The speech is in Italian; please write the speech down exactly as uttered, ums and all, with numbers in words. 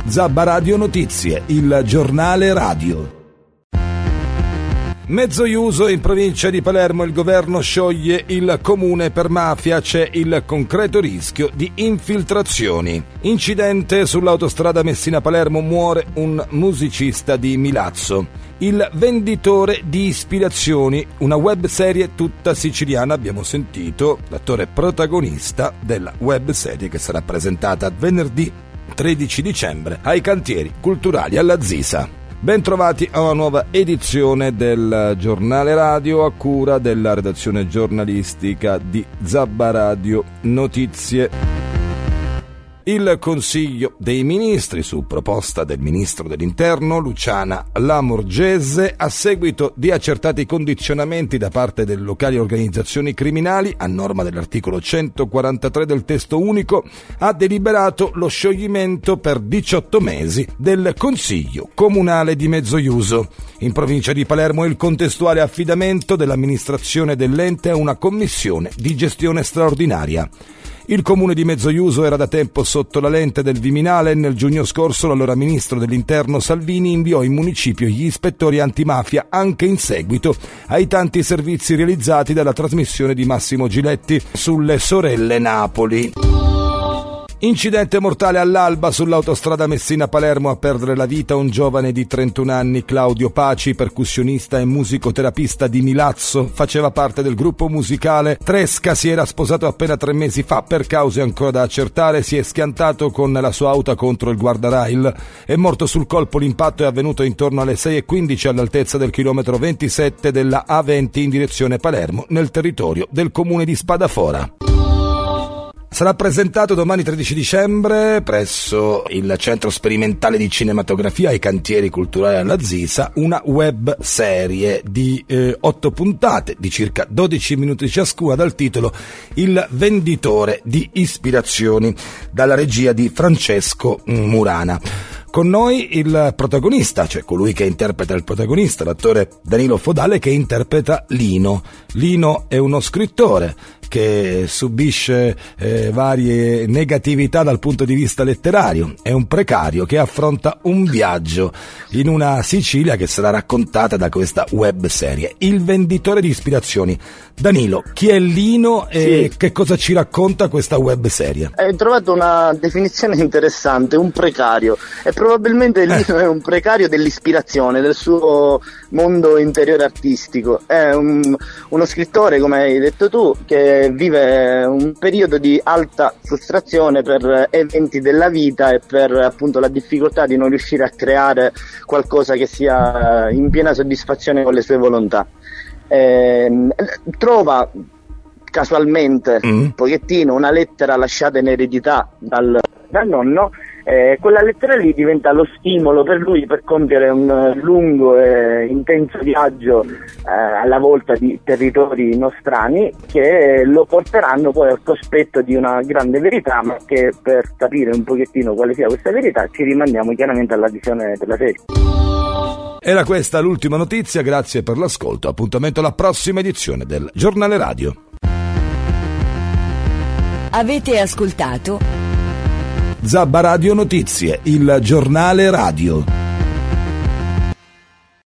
Zabba Radio Notizie, il giornale radio. Mezzoiuso in provincia di Palermo, il governo scioglie il comune per mafia, c'è il concreto rischio di infiltrazioni. Incidente sull'autostrada Messina-Palermo, muore un musicista di Milazzo. Il venditore di ispirazioni, una web serie tutta siciliana, abbiamo sentito l'attore protagonista della web serie che sarà presentata venerdì tredici dicembre ai Cantieri Culturali alla Zisa. Ben trovati a una nuova edizione del giornale radio a cura della redazione giornalistica di Zabba Radio Notizie. Il Consiglio dei Ministri, su proposta del Ministro dell'Interno Luciana Lamorgese, a seguito di accertati condizionamenti da parte delle locali organizzazioni criminali, a norma dell'articolo centoquarantatré del testo unico, ha deliberato lo scioglimento per diciotto mesi del Consiglio Comunale di Mezzoiuso. In provincia di Palermo il contestuale affidamento dell'amministrazione dell'ente a una commissione di gestione straordinaria. Il comune di Mezzoiuso era da tempo sotto la lente del Viminale e nel giugno scorso l'allora ministro dell'Interno Salvini inviò in municipio gli ispettori antimafia anche in seguito ai tanti servizi realizzati dalla trasmissione di Massimo Giletti sulle Sorelle Napoli. Incidente mortale all'alba sull'autostrada Messina-Palermo, a perdere la vita un giovane di trentuno anni, Claudio Paci, percussionista e musicoterapista di Milazzo. Faceva parte del gruppo musicale Tresca, si era sposato appena tre mesi fa, per cause ancora da accertare si è schiantato con la sua auto contro il guardrail. È morto sul colpo, l'impatto è avvenuto intorno alle sei e quindici all'altezza del chilometro ventisette della A venti in direzione Palermo, nel territorio del comune di Spadafora. Sarà presentato domani tredici dicembre presso il Centro Sperimentale di Cinematografia ai Cantieri Culturali alla Zisa una web serie di eh, otto puntate di circa dodici minuti ciascuna dal titolo Il venditore di ispirazioni, dalla regia di Francesco Murana. Con noi il protagonista, cioè colui che interpreta il protagonista, l'attore Danilo Fodale, che interpreta Lino. Lino è uno scrittore che subisce eh, varie negatività dal punto di vista letterario. È un precario che affronta un viaggio in una Sicilia che sarà raccontata da questa web serie. Il venditore di ispirazioni. Danilo, chi è Lino e sì. Che cosa ci racconta questa web serie? Hai trovato una definizione interessante, un precario. E probabilmente Lino eh. è un precario dell'ispirazione, del suo mondo interiore artistico. È un, uno scrittore, come hai detto tu, che vive un periodo di alta frustrazione per eventi della vita e per appunto la difficoltà di non riuscire a creare qualcosa che sia in piena soddisfazione con le sue volontà. Eh, trova casualmente mm. un pochettino una lettera lasciata in eredità dal, dal nonno. Eh, quella lettera lì diventa lo stimolo per lui per compiere un lungo e intenso viaggio eh, alla volta di territori nostrani che lo porteranno poi al cospetto di una grande verità, ma che per capire un pochettino quale sia questa verità ci rimandiamo chiaramente alla visione della serie. Era questa l'ultima notizia, grazie per l'ascolto, appuntamento alla prossima edizione del Giornale Radio. Avete ascoltato Zabba Radio Notizie, il giornale radio.